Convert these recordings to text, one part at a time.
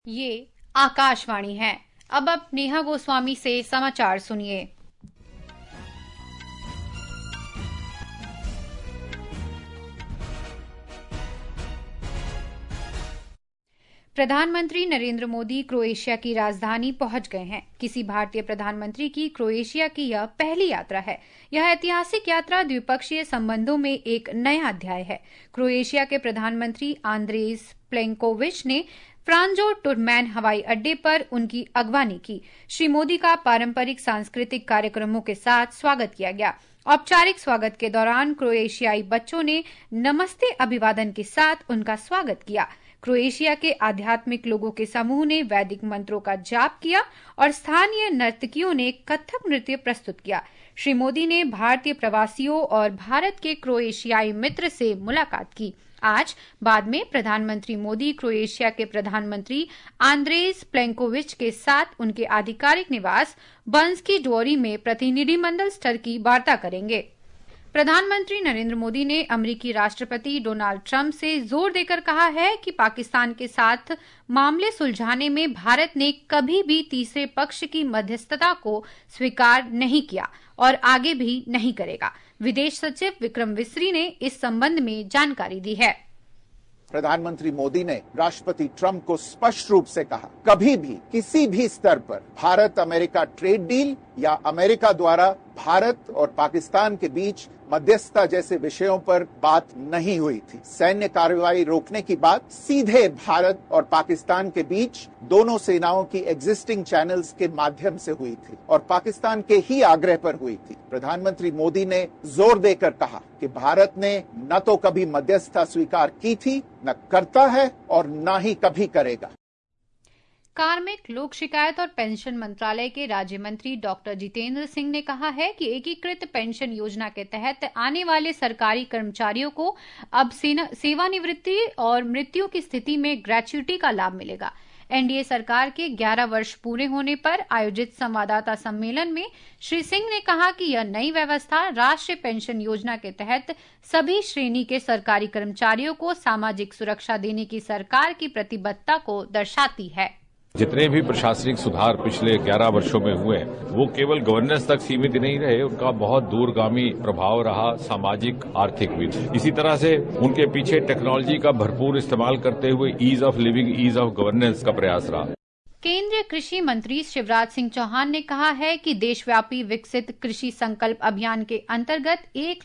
ये आकाशवाणी है। अब आप नेहा गोस्वामी से समाचार सुनिए। प्रधानमंत्री नरेंद्र मोदी क्रोएशिया की राजधानी पहुंच गए हैं। किसी भारतीय प्रधानमंत्री की क्रोएशिया की यह पहली यात्रा है। यह ऐतिहासिक यात्रा द्विपक्षीय संबंधों में एक नया अध्याय है। क्रोएशिया के प्रधानमंत्री आंद्रेज प्लेनकोविच ने फ्रांजो टुरमैन हवाई अड्डे पर उनकी अगवानी की। श्री मोदी का पारंपरिक सांस्कृतिक कार्यक्रमों के साथ स्वागत किया गया। औपचारिक स्वागत के दौरान क्रोएशियाई बच्चों ने नमस्ते अभिवादन के साथ उनका स्वागत किया। क्रोएशिया के आध्यात्मिक लोगों के समूह ने वैदिक मंत्रों का जाप किया और स्थानीय नर्तकियों ने कथक नृत्य प्रस्तुत किया। श्री मोदी ने भारतीय प्रवासियों और भारत के क्रोएशियाई मित्र से मुलाकात की। आज बाद में प्रधानमंत्री मोदी क्रोएशिया के प्रधानमंत्री आंद्रेज प्लेनकोविच के साथ उनके आधिकारिक निवास बंस्की ड्वोरी में प्रतिनिधिमंडल स्तर की वार्ता करेंगे। प्रधानमंत्री नरेंद्र मोदी ने अमेरिकी राष्ट्रपति डोनाल्ड ट्रंप से जोर देकर कहा है कि पाकिस्तान के साथ मामले सुलझाने में भारत ने कभी भी तीसरे पक्ष की मध्यस्थता को स्वीकार नहीं किया और आगे भी नहीं करेगा। विदेश सचिव विक्रम मिस्री ने इस संबंध में जानकारी दी है। प्रधानमंत्री मोदी ने राष्ट्रपति ट्रंप को स्पष्ट रूप से कहा, कभी भी किसी भी स्तर पर भारत अमेरिका ट्रेड डील या अमेरिका द्वारा भारत और पाकिस्तान के बीच मध्यस्थता जैसे विषयों पर बात नहीं हुई थी। सैन्य कार्रवाई रोकने की बात सीधे भारत और पाकिस्तान के बीच दोनों सेनाओं की एग्जिस्टिंग चैनल्स के माध्यम से हुई थी और पाकिस्तान के ही आग्रह पर हुई थी। प्रधानमंत्री मोदी ने जोर देकर कहा कि भारत ने न तो कभी मध्यस्थता स्वीकार की थी, न करता है और न ही कभी करेगा। कार्मिक, लोक शिकायत और पेंशन मंत्रालय के राज्य मंत्री डॉक्टर जितेंद्र सिंह ने कहा है कि एकीकृत पेंशन योजना के तहत आने वाले सरकारी कर्मचारियों को अब सेवानिवृत्ति और मृत्यु की स्थिति में ग्रेच्युटी का लाभ मिलेगा। एनडीए सरकार के 11 वर्ष पूरे होने पर आयोजित संवाददाता सम्मेलन में श्री सिंह ने कहा कि यह नई व्यवस्था राष्ट्रीय पेंशन योजना के तहत सभी श्रेणी के सरकारी कर्मचारियों को सामाजिक सुरक्षा देने की सरकार की प्रतिबद्धता को दर्शाती है। जितने भी प्रशासनिक सुधार पिछले 11 वर्षों में हुए वो केवल गवर्नेंस तक सीमित नहीं रहे, उनका बहुत दूरगामी प्रभाव रहा सामाजिक आर्थिक भी। इसी तरह से उनके पीछे टेक्नोलॉजी का भरपूर इस्तेमाल करते हुए ease of living, ease of governance का प्रयास रहा। केंद्रीय कृषि मंत्री शिवराज सिंह चौहान ने कहा है कि देशव्यापी विकसित कृषि संकल्प अभियान के अंतर्गत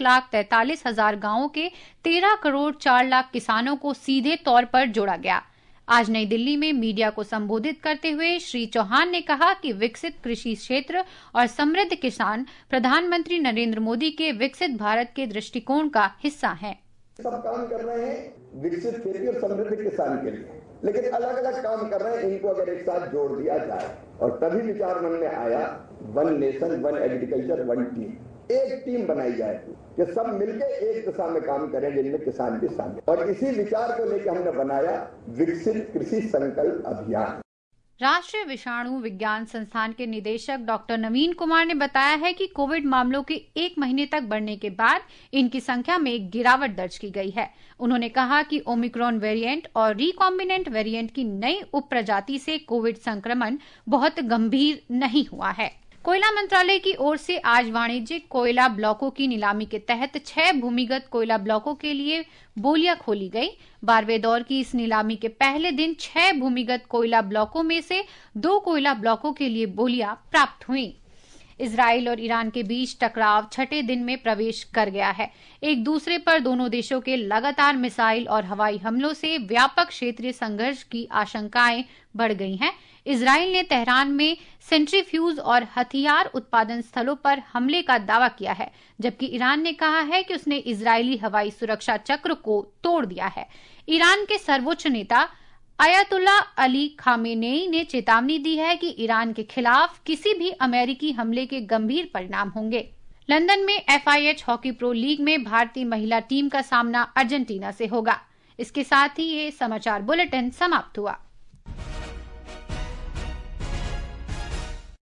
1,43,000 गांवों के 13 करोड़ 4 लाख किसानों को सीधे तौर पर जोड़ा गया। आज नई दिल्ली में मीडिया को संबोधित करते हुए श्री चौहान ने कहा कि विकसित कृषि क्षेत्र और समृद्ध किसान प्रधानमंत्री नरेंद्र मोदी के विकसित भारत के दृष्टिकोण का हिस्सा हैं। सब काम कर रहे हैं विकसित खेती और समृद्ध किसान के लिए, लेकिन अलग अलग काम कर रहे हैं। इनको अगर एक साथ जोड़ दिया जाए और तभी विचार मन में आया one nation one agriculture one team, एक टीम बनाई जाए कि सब मिलकर एक दिशा में काम करें जिनमें किसान भी शामिल। और इसी विचार को लेकर हमने बनाया विकसित कृषि संकल्प अभियान। राष्ट्रीय विषाणु विज्ञान संस्थान के निदेशक डॉक्टर नवीन कुमार ने बताया है कि कोविड मामलों के 1 महीने तक बढ़ने के बाद इनकी संख्या में गिरावट दर्ज की गई है। उन्होंने कहा कि ओमिक्रॉन वेरिएंट और रिकॉम्बिनेंट वेरिएंट की नई उप प्रजाति से कोविड संक्रमण बहुत गंभीर नहीं हुआ है। कोयला मंत्रालय की ओर से आज वाणिज्यिक कोयला ब्लॉकों की नीलामी के तहत 6 भूमिगत कोयला ब्लॉकों के लिए बोलियां खोली गई। 12वें दौर की इस नीलामी के पहले दिन 6 भूमिगत कोयला ब्लॉकों में से 2 कोयला ब्लॉकों के लिए बोलियां प्राप्त हुई। इजराइल और ईरान के बीच टकराव 6ठे दिन में प्रवेश कर गया है। एक दूसरे पर दोनों देशों के लगातार मिसाइल और हवाई हमलों से व्यापक क्षेत्रीय संघर्ष की आशंकाएं बढ़ गई हैं। इजराइल ने तेहरान में सेंट्रीफ्यूज और हथियार उत्पादन स्थलों पर हमले का दावा किया है, जबकि ईरान ने कहा है कि उसने इजरायली हवाई सुरक्षा चक्र को तोड़ दिया है। ईरान के सर्वोच्च नेता अयतुल्ला अली खामेनेई ने चेतावनी दी है कि ईरान के खिलाफ किसी भी अमेरिकी हमले के गंभीर परिणाम होंगे। लंदन में FIH हॉकी प्रो लीग में भारतीय महिला टीम का सामना अर्जेंटीना से होगा। इसके साथ ही ये समाचार बुलेटिन समाप्त हुआ।